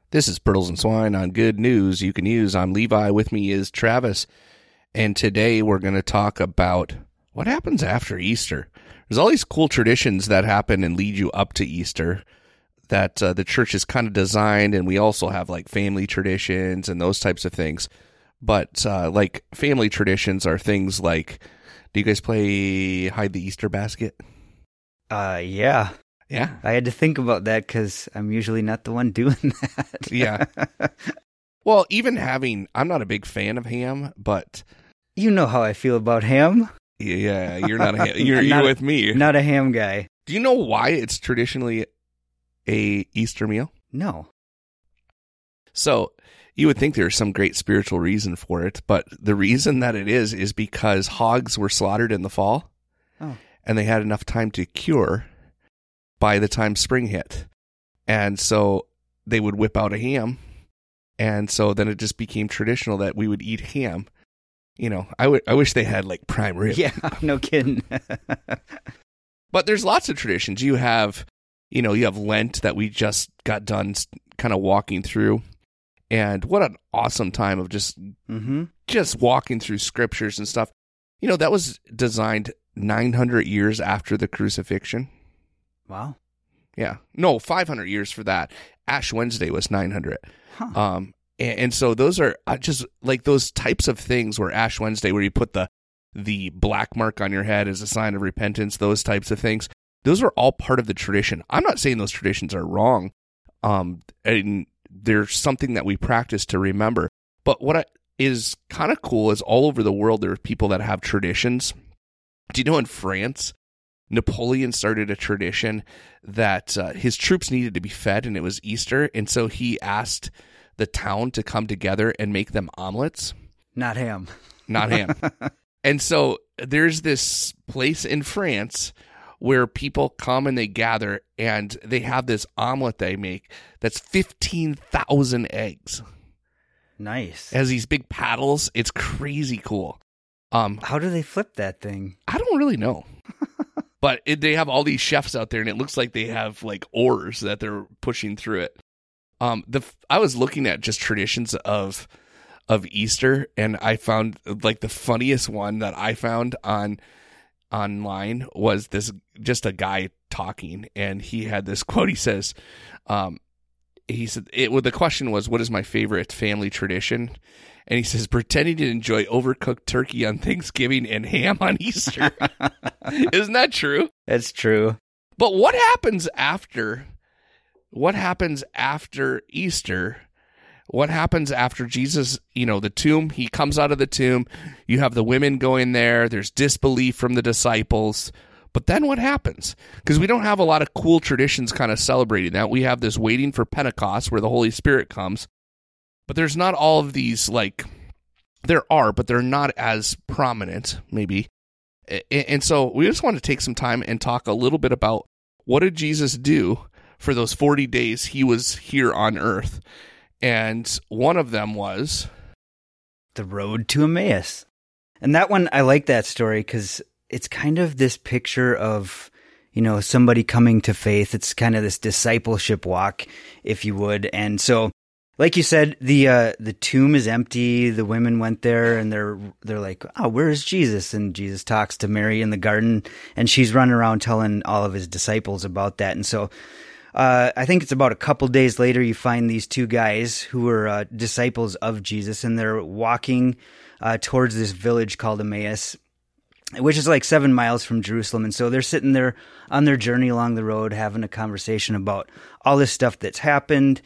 This is Pirtles and Swine on Good News You Can Use. I'm Levi. With me is Travis. And today we're going to talk about what happens after Easter. There's all these cool traditions that happen and lead you up to Easter that the church is kind of designed, and we also have like family traditions and those types of things. But like family traditions are things like, do you guys play hide the Easter basket? Yeah. Yeah. I had to think about that because I'm usually not the one doing that. Yeah. Well, even I'm not a big fan of ham, but... You know how I feel about ham. Yeah, you're not a ham. You're with me. Not a ham guy. Do you know why it's traditionally a Easter meal? No. So, you would think there's some great spiritual reason for it, but the reason that it is because hogs were slaughtered in the fall, and they had enough time to cure by the time spring hit. And so they would whip out a ham, and so then it just became traditional that we would eat ham. You know, I wish they had like prime rib. Yeah, no kidding. But there's lots of traditions. You have Lent that we just got done kind of walking through. And what an awesome time of just walking through scriptures and stuff. You know, that was designed 900 years after the crucifixion. Wow. Yeah. No, 500 years for that. Ash Wednesday was 900. Huh. And so those are just like those types of things where Ash Wednesday, where you put the black mark on your head as a sign of repentance, those types of things. Those are all part of the tradition. I'm not saying those traditions are wrong. And there's something that we practice to remember. But what is kind of cool is all over the world, there are people that have traditions. Do you know in France, Napoleon started a tradition that his troops needed to be fed, and it was Easter. And so he asked the town to come together and make them omelets. Not ham. Not ham. And so there's this place in France where people come and they gather, and they have this omelet they make that's 15,000 eggs. Nice. It has these big paddles. It's crazy cool. How do they flip that thing? I don't really know. But they have all these chefs out there, and it looks like they have like oars that they're pushing through it. I was looking at just traditions of Easter, and I found like the funniest one that I found online was just a guy talking, and he had this quote. He says, the question was, what is my favorite family tradition? And he says, pretending to enjoy overcooked turkey on Thanksgiving and ham on Easter. Isn't that true? That's true. But what happens after Easter? What happens after Jesus, the tomb? He comes out of the tomb. You have the women going there. There's disbelief from the disciples. But then what happens? Because we don't have a lot of cool traditions kind of celebrating that. We have this waiting for Pentecost where the Holy Spirit comes. But there's not all of these, there are, but they're not as prominent, maybe. And so we just want to take some time and talk a little bit about what did Jesus do for those 40 days he was here on earth. And one of them was the road to Emmaus. And that one, I like that story because it's kind of this picture of, somebody coming to faith. It's kind of this discipleship walk, if you would. And so, like you said, the tomb is empty. The women went there, and they're like, "Oh, where is Jesus?" And Jesus talks to Mary in the garden, and she's running around telling all of his disciples about that. And so, I think it's about a couple days later, you find these two guys who are disciples of Jesus, and they're walking towards this village called Emmaus, which is like 7 miles from Jerusalem. And so they're sitting there on their journey along the road, having a conversation about all this stuff that's happened.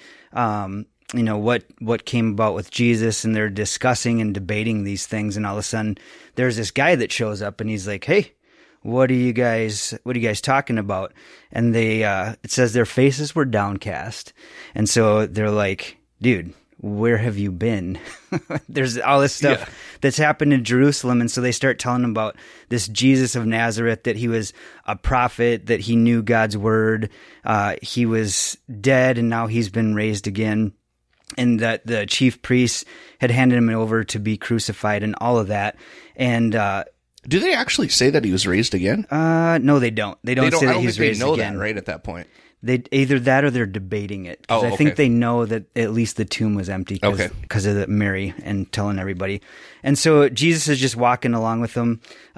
What came about with Jesus, and they're discussing and debating these things. And all of a sudden there's this guy that shows up, and he's like, "Hey, what are you guys talking about?" And it says their faces were downcast. And so they're like, "Dude, where have you been?" There's all this stuff that's happened in Jerusalem. And so they start telling him about this Jesus of Nazareth, that he was a prophet, that he knew God's word. He was dead, and now he's been raised again. And that the chief priests had handed him over to be crucified and all of that. And do they actually say that he was raised again? No, they don't. They don't say that he was raised again. They know that right at that point. They either that or they're debating it. 'Cause I think they know that at least the tomb was empty because of Mary and telling everybody. And so Jesus is just walking along with them.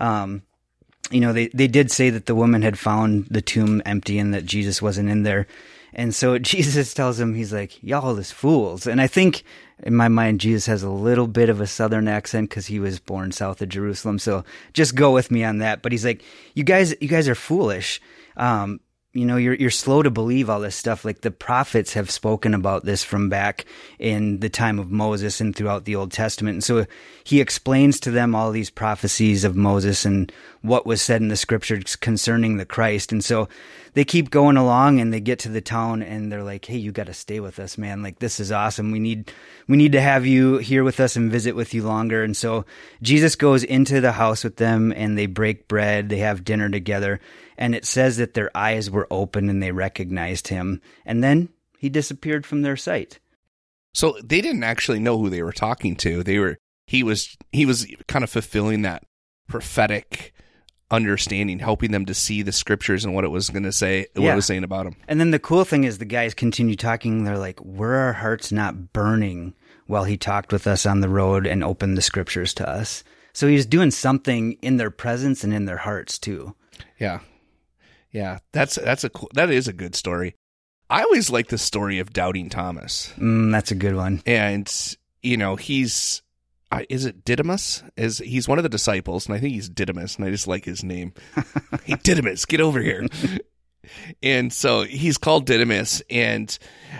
They did say that the woman had found the tomb empty and that Jesus wasn't in there. And so Jesus tells him, he's like, y'all is fools. And I think in my mind, Jesus has a little bit of a southern accent because he was born south of Jerusalem. So just go with me on that. But he's like, you guys are foolish. You're slow to believe all this stuff. Like the prophets have spoken about this from back in the time of Moses and throughout the Old Testament. And so he explains to them all these prophecies of Moses and what was said in the scriptures concerning the Christ. And so they keep going along and they get to the town and they're like, hey, you got to stay with us, man. Like, this is awesome. We need to have you here with us and visit with you longer. And so Jesus goes into the house with them and they break bread. They have dinner together. And it says that their eyes were open and they recognized him. And then he disappeared from their sight. So they didn't actually know who they were talking to. He was kind of fulfilling that prophetic understanding, helping them to see the scriptures and what it was going to say, what it was saying about them. And then the cool thing is the guys continue talking. They're like, were our hearts not burning while he talked with us on the road and opened the scriptures to us? So he was doing something in their presence and in their hearts too. Yeah. Yeah, that is a good story. I always like the story of Doubting Thomas. That's a good one. And he's is it Didymus? He's one of the disciples, and I think he's Didymus, and I just like his name. Hey, Didymus, get over here. And so he's called Didymus, and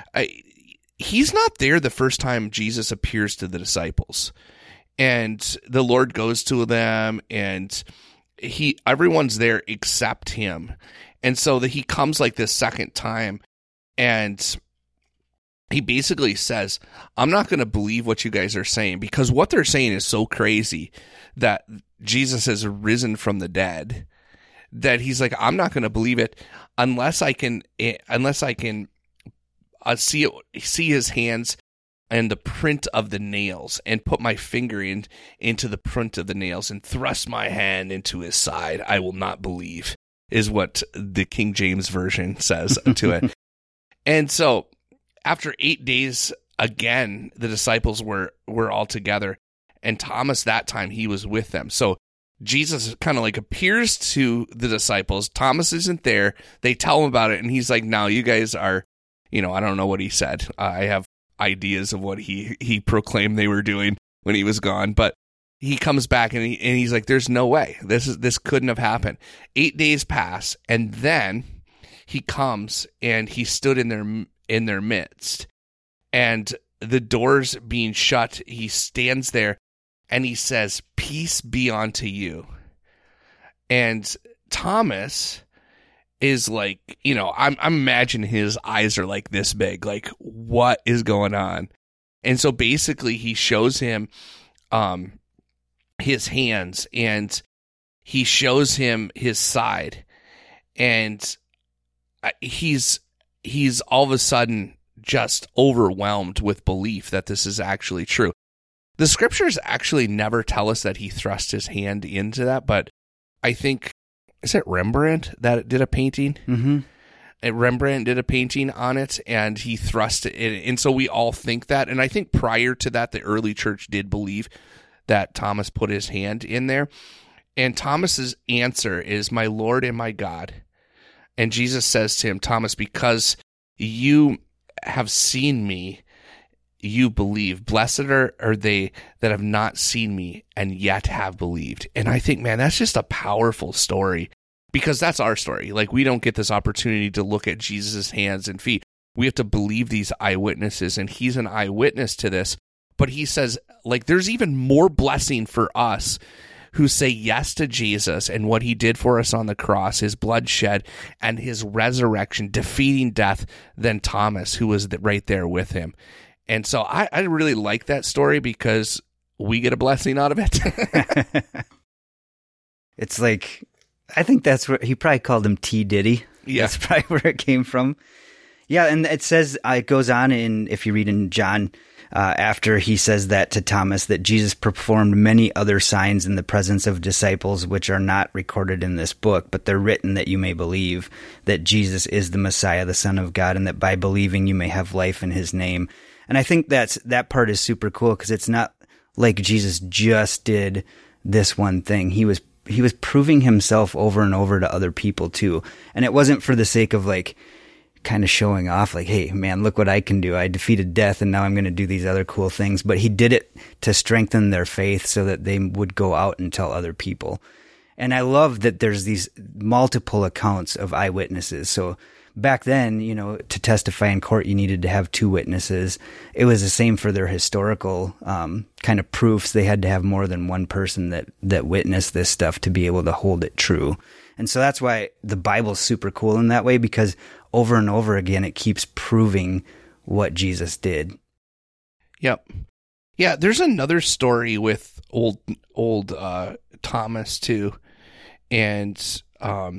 he's not there the first time Jesus appears to the disciples, and the Lord goes to them, and everyone's there except him. And so that he comes like this second time and he basically says, I'm not going to believe what you guys are saying, because what they're saying is so crazy that Jesus has risen from the dead, that he's like, I'm not going to believe it unless I can see his hands and the print of the nails, and put my finger into the print of the nails and thrust my hand into his side. I will not believe, is what the King James Version says to it. And so after 8 days, again, the disciples were all together, and Thomas, that time, he was with them. So Jesus kind of like appears to the disciples. Thomas isn't there. They tell him about it, and he's like, no, you guys are, I don't know what he said. I have ideas of what he proclaimed they were doing when he was gone, but he comes back and he's like, there's no way this couldn't have happened. 8 days pass, and then he comes and he stood in their midst, and the doors being shut, he stands there and he says, peace be unto you. And Thomas is like, I'm imagining his eyes are like this big, like, what is going on? And so basically he shows him his hands, and he shows him his side, and he's all of a sudden just overwhelmed with belief that this is actually true. The scriptures actually never tell us that he thrust his hand into that, but I think, is it Rembrandt that did a painting? Mm-hmm. And Rembrandt did a painting on it, and he thrust it in. And so we all think that. And I think prior to that, the early church did believe that Thomas put his hand in there. And Thomas's answer is, my Lord and my God. And Jesus says to him, Thomas, because you have seen me, you believe. Blessed are they that have not seen me and yet have believed. And I think, man, that's just a powerful story, because that's our story. Like, we don't get this opportunity to look at Jesus' hands and feet. We have to believe these eyewitnesses, and he's an eyewitness to this. But he says, like, there's even more blessing for us who say yes to Jesus and what he did for us on the cross, his blood shed and his resurrection, defeating death, than Thomas, who was right there with him. And so I really like that story because we get a blessing out of it. It's like, I think that's where he probably called him T. Diddy. Yeah. That's probably where it came from. Yeah, and it says, it goes on if you read in John after he says that to Thomas, that Jesus performed many other signs in the presence of disciples, which are not recorded in this book, but they're written that you may believe that Jesus is the Messiah, the Son of God, and that by believing you may have life in his name. And I think that part is super cool, because it's not like Jesus just did this one thing. He was proving himself over and over to other people too. And it wasn't for the sake of like kind of showing off, like, hey man, look what I can do. I defeated death and now I'm going to do these other cool things. But he did it to strengthen their faith so that they would go out and tell other people. And I love that there's these multiple accounts of eyewitnesses. So back then, to testify in court, you needed to have 2 witnesses. It was the same for their historical kind of proofs. They had to have more than one person that witnessed this stuff to be able to hold it true. And so that's why the Bible's super cool in that way, because over and over again, it keeps proving what Jesus did. Yep. Yeah, there's another story with old Thomas too. And I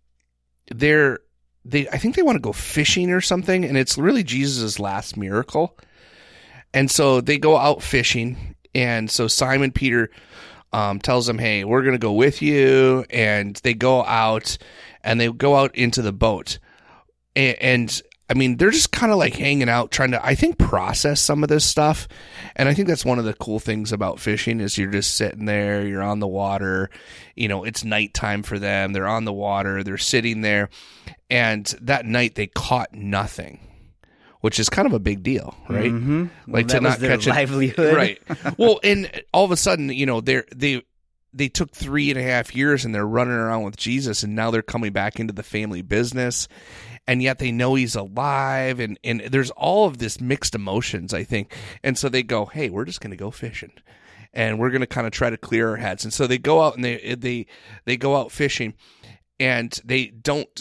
think they want to go fishing or something, and it's really Jesus' last miracle. And so they go out fishing, and so Simon Peter tells them, hey, we're going to go with you, and they go out into the boat. And I mean, they're just kind of like hanging out, trying to, I think, process some of this stuff. And I think that's one of the cool things about fishing is you're just sitting there, you're on the water, it's nighttime for them. They're on the water, they're sitting there. And that night they caught nothing, which is kind of a big deal, right? Mm-hmm. Like to not catch livelihood. Right. Well, and all of a sudden, they took 3.5 years and they're running around with Jesus, and now they're coming back into the family business. And yet they know he's alive, and there's all of this mixed emotions, I think. And so they go, hey, we're just going to go fishing, and we're going to kind of try to clear our heads. And so they go out and they go out fishing, and they don't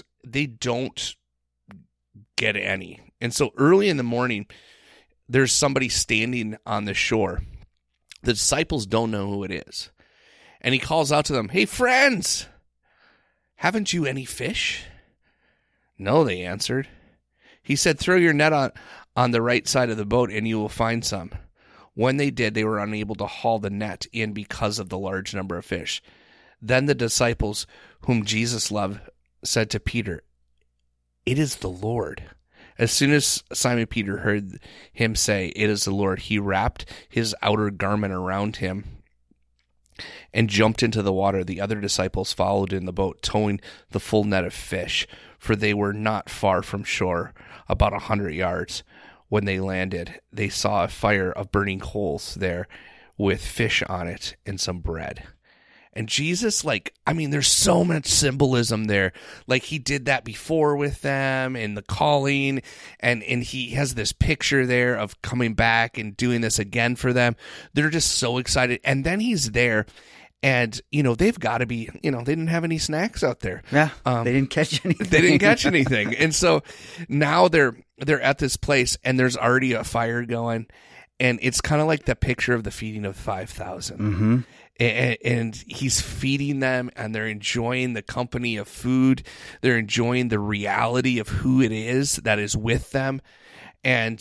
get any. And so early in the morning, there's somebody standing on the shore. The disciples don't know who it is. And he calls out to them, hey, friends, haven't you any fish? No, they answered. He said, throw your net on the right side of the boat and you will find some. When they did, they were unable to haul the net in because of the large number of fish. Then the disciples whom Jesus loved said to Peter, it is the Lord. As soon as Simon Peter heard him say, it is the Lord, he wrapped his outer garment around him and jumped into the water. The other disciples followed in the boat, towing the full net of fish, for they were not far from shore, about 100 yards. When they landed, they saw a fire of burning coals there with fish on it and some bread. And Jesus, there's so much symbolism there. Like, he did that before with them and the calling, and he has this picture there of coming back and doing this again for them. They're just so excited. And then he's there, and, they've got to be, they didn't have any snacks out there. Yeah, they didn't catch anything. They didn't catch anything. And so now they're at this place, and there's already a fire going, and it's kind of like the picture of the feeding of 5,000. Mm-hmm. And he's feeding them, and they're enjoying the company of food. They're enjoying the reality of who it is that is with them. And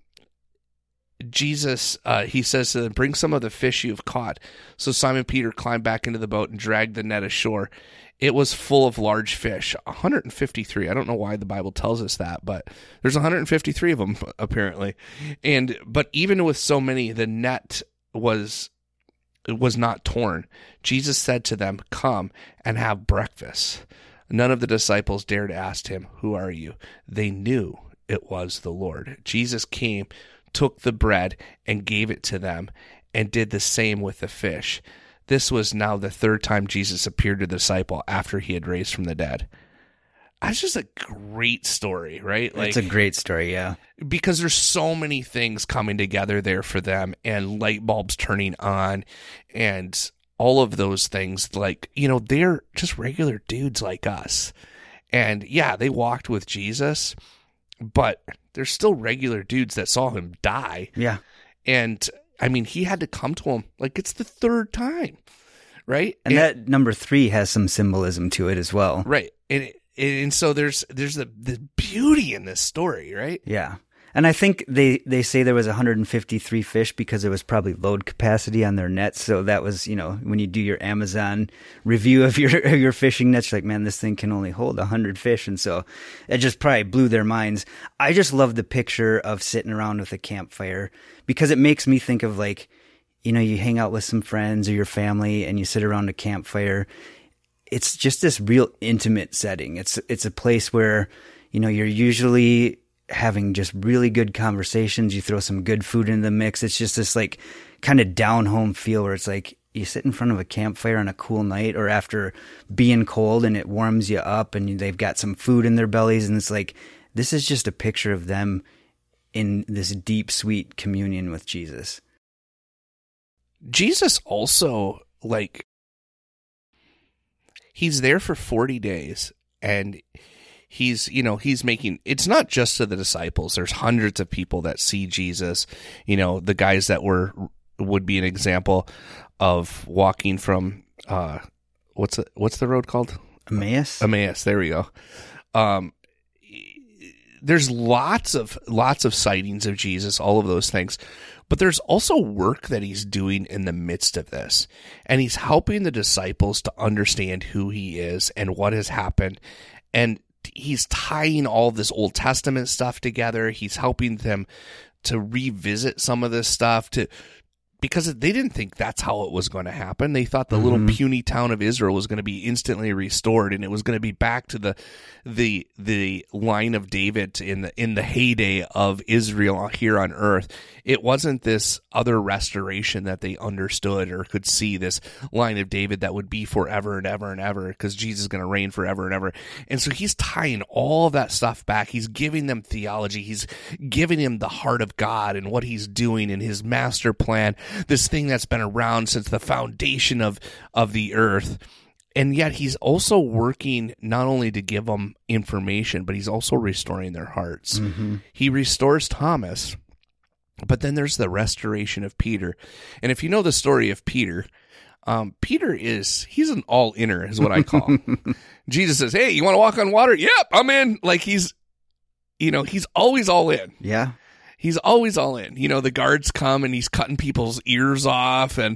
Jesus, he says to them, bring some of the fish you've caught. So Simon Peter climbed back into the boat and dragged the net ashore. It was full of large fish, 153. I don't know why the Bible tells us that, but there's 153 of them apparently. But even with so many, the net was not torn. Jesus said to them, come and have breakfast. None of the disciples dared ask him, who are you? They knew it was the Lord. Jesus came, took the bread and gave it to them, and did the same with the fish. This was now the third time Jesus appeared to the disciple after he had raised from the dead. That's just a great story, right? It's a great story, yeah. Because there's so many things coming together there for them, and light bulbs turning on, and all of those things. They're just regular dudes like us. And yeah, they walked with Jesus, but they're still regular dudes that saw him die. Yeah. And he had to come to him. It's the third time, right? And that number 3 has some symbolism to it as well. Right. And so there's the beauty in this story, right? Yeah. And I think they say there was 153 fish because it was probably load capacity on their nets. So that was, when you do your Amazon review of your fishing nets, you're like, man, this thing can only hold 100 fish. And so it just probably blew their minds. I just love the picture of sitting around with a campfire because it makes me think of like, you hang out with some friends or your family and you sit around a campfire. It's just this real intimate setting. It's a place where, you're usually having just really good conversations. You throw some good food in the mix. It's just this like kind of down home feel where it's like you sit in front of a campfire on a cool night or after being cold and it warms you up and they've got some food in their bellies. And it's like, this is just a picture of them in this deep, sweet communion with Jesus. Jesus also, like, he's there for 40 days and he's making, it's not just to the disciples. There's hundreds of people that see Jesus, the guys that would be an example of walking from, what's the road called? Emmaus. There we go. There's lots of sightings of Jesus, all of those things. But there's also work that he's doing in the midst of this. And he's helping the disciples to understand who he is and what has happened. And he's tying all this Old Testament stuff together. He's helping them to revisit some of this stuff because they didn't think that's how it was going to happen. They thought the little puny town of Israel was going to be instantly restored, and it was going to be back to the line of David in the heyday of Israel here on earth. It wasn't this other restoration that they understood or could see, this line of David that would be forever and ever and ever, because Jesus is going to reign forever and ever. And so he's tying all of that stuff back. He's giving them theology. He's giving them the heart of God and what he's doing in his master plan, this thing that's been around since the foundation of the earth. And yet he's also working not only to give them information, but he's also restoring their hearts. Mm-hmm. He restores Thomas, but then there's the restoration of Peter. And if you know the story of Peter, he's an all-inner is what I call. Jesus says, hey, you want to walk on water? Yep, I'm in. Like he's always all in. Yeah. He's always all in. The guards come and he's cutting people's ears off and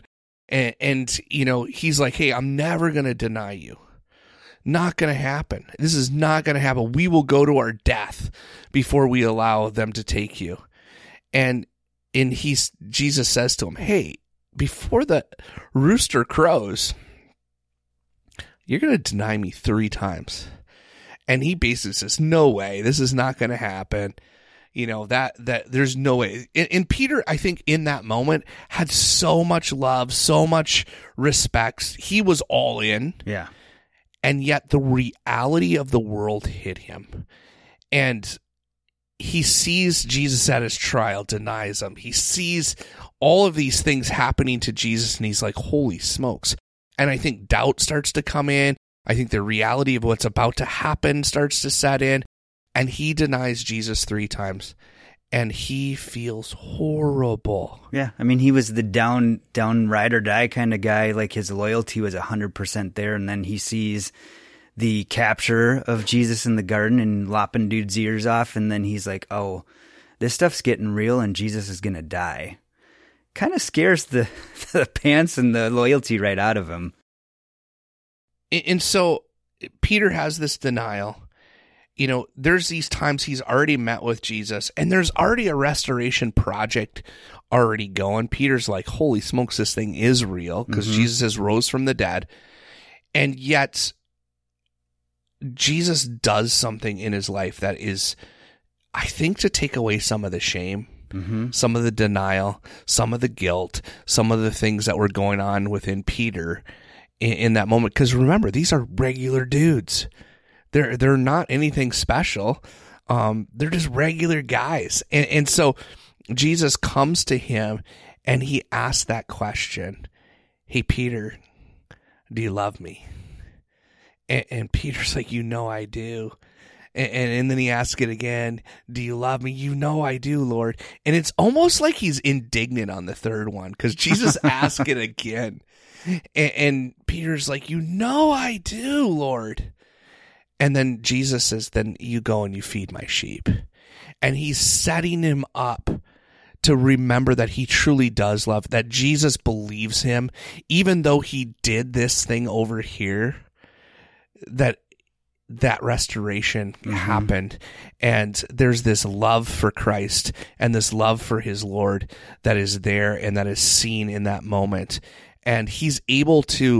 he's like, hey, I'm never going to deny you. Not going to happen. This is not going to happen. We will go to our death before we allow them to take you. And Jesus says to him, hey, before the rooster crows, you're going to deny me 3 times. And he basically says, no way, this is not going to happen. That there's no way. And Peter, I think in that moment had so much love, so much respect. He was all in. Yeah. And yet the reality of the world hit him. And he sees Jesus at his trial, denies him. He sees all of these things happening to Jesus, and he's like, holy smokes. And I think doubt starts to come in. I think the reality of what's about to happen starts to set in. And he denies Jesus 3 times. And he feels horrible. Yeah, I mean, he was the down ride or die kind of guy. Like his loyalty was 100% there. And then he sees the capture of Jesus in the garden and lopping dude's ears off. And then he's like, oh, this stuff's getting real and Jesus is going to die. Kind of scares the pants and the loyalty right out of him. And so Peter has this denial. There's these times he's already met with Jesus and there's already a restoration project already going. Peter's like, holy smokes, this thing is real because Jesus has rose from the dead. And yet Jesus does something in his life that is, I think, to take away some of the shame, some of the denial, some of the guilt, some of the things that were going on within Peter in that moment. Because remember, these are regular dudes. They're not anything special. They're just regular guys. And so Jesus comes to him and he asks that question. Hey, Peter, do you love me? And Peter's like, I do. And then he asks it again. Do you love me? I do, Lord. And it's almost like he's indignant on the third one because Jesus asked it again. And Peter's like, I do, Lord. And then Jesus says, then you go and you feed my sheep. And he's setting him up to remember that he truly does love, that Jesus believes him, even though he did this thing over here, that restoration happened. And there's this love for Christ and this love for his Lord that is there and that is seen in that moment. And he's able to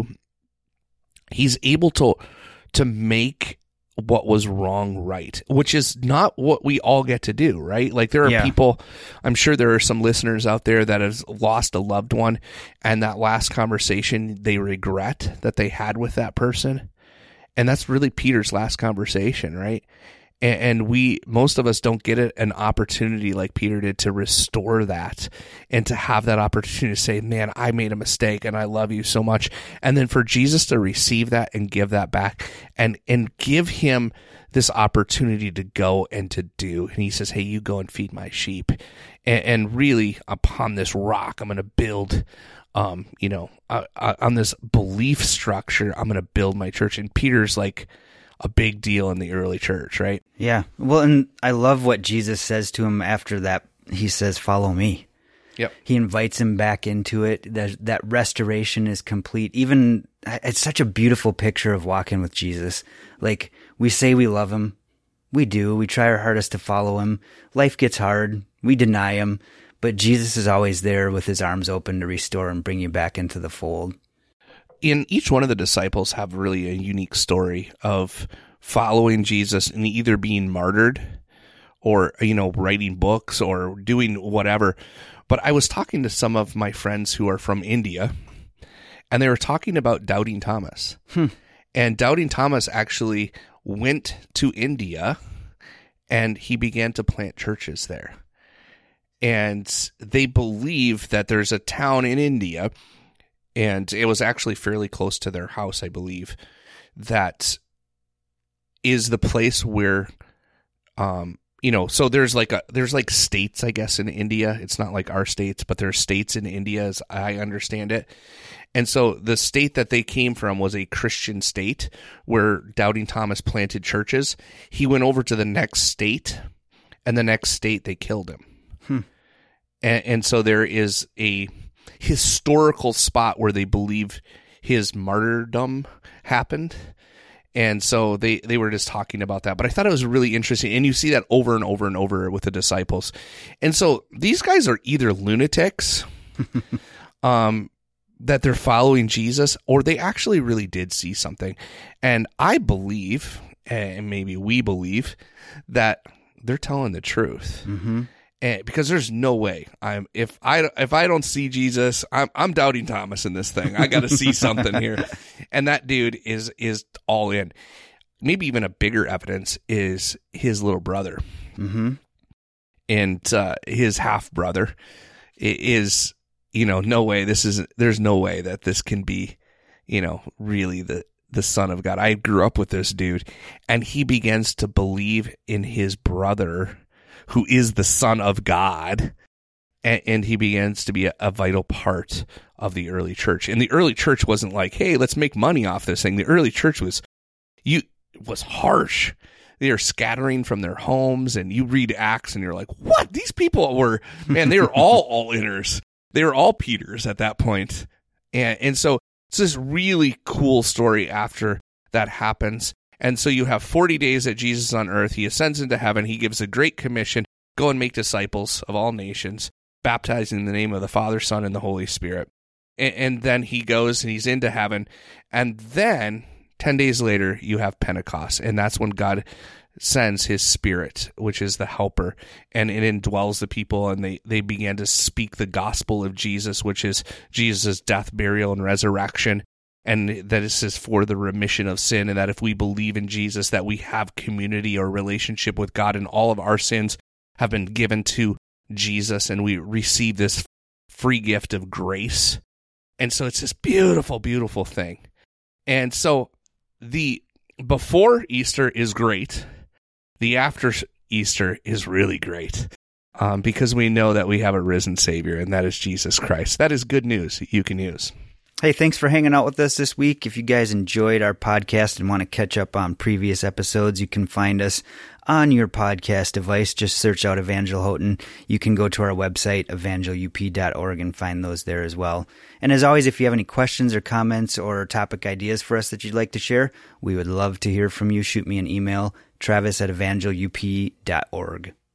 make what was wrong right, which is not what we all get to do, right? Like there are people, I'm sure there are some listeners out there that have lost a loved one, and that last conversation they regret that they had with that person. And that's really Peter's last conversation, right? And most of us don't get an opportunity like Peter did to restore that and to have that opportunity to say, man, I made a mistake and I love you so much. And then for Jesus to receive that and give that back and give him this opportunity to go and to do. And he says, hey, you go and feed my sheep. And really upon this rock, I'm going to build, on this belief structure, I'm going to build my church. And Peter's like a big deal in the early church, right? Yeah. Well, and I love what Jesus says to him after that. He says, follow me. Yep. He invites him back into it. That restoration is complete. Even it's such a beautiful picture of walking with Jesus. Like we say we love him. We do. We try our hardest to follow him. Life gets hard. We deny him. But Jesus is always there with his arms open to restore and bring you back into the fold. In each one of the disciples have really a unique story of following Jesus and either being martyred or, writing books or doing whatever. But I was talking to some of my friends who are from India, and they were talking about Doubting Thomas. And Doubting Thomas actually went to India, and he began to plant churches there. And they believe that there's a town in India, and it was actually fairly close to their house, I believe, that is the place where, so there's like states, I guess, in India. It's not like our states, but there's states in India as I understand it. And so the state that they came from was a Christian state where Doubting Thomas planted churches. He went over to the next state, and the next state they killed him. And so there is a historical spot where they believe his martyrdom happened. And so they were just talking about that. But I thought it was really interesting. And you see that over and over and over with the disciples. And so these guys are either lunatics that they're following Jesus, or they actually really did see something. And I believe, and maybe we believe, that they're telling the truth. Because there's no way if I don't see Jesus, I'm Doubting Thomas in this thing. I got to see something here, and that dude is all in. Maybe even a bigger evidence is his little brother, and his half brother is no way. There's no way that this can be really the Son of God. I grew up with this dude, and he begins to believe in his brother, who is the Son of God, and he begins to be a vital part of the early church. And the early church wasn't like, hey, let's make money off this thing. The early church was harsh. They are scattering from their homes, and you read Acts, and you're like, what? These people were, man, they were all inners. They were all Peters at that point. And so it's this really cool story after that happens. And so you have 40 days that Jesus is on earth. He ascends into heaven. He gives a great commission, go and make disciples of all nations, baptizing in the name of the Father, Son, and the Holy Spirit. And then he goes and he's into heaven. And then 10 days later, you have Pentecost. And that's when God sends his Spirit, which is the helper, and it indwells the people, and they began to speak the gospel of Jesus, which is Jesus' death, burial, and resurrection. And that this is for the remission of sin, and that if we believe in Jesus, that we have community or relationship with God, and all of our sins have been given to Jesus, and we receive this free gift of grace. And so it's this beautiful, beautiful thing. And so the before Easter is great. The after Easter is really great, because we know that we have a risen Savior, and that is Jesus Christ. That is good news you can use. Hey, thanks for hanging out with us this week. If you guys enjoyed our podcast and want to catch up on previous episodes, you can find us on your podcast device. Just search out Evangel Houghton. You can go to our website, evangelup.org, and find those there as well. And as always, if you have any questions or comments or topic ideas for us that you'd like to share, we would love to hear from you. Shoot me an email, travis@evangelup.org.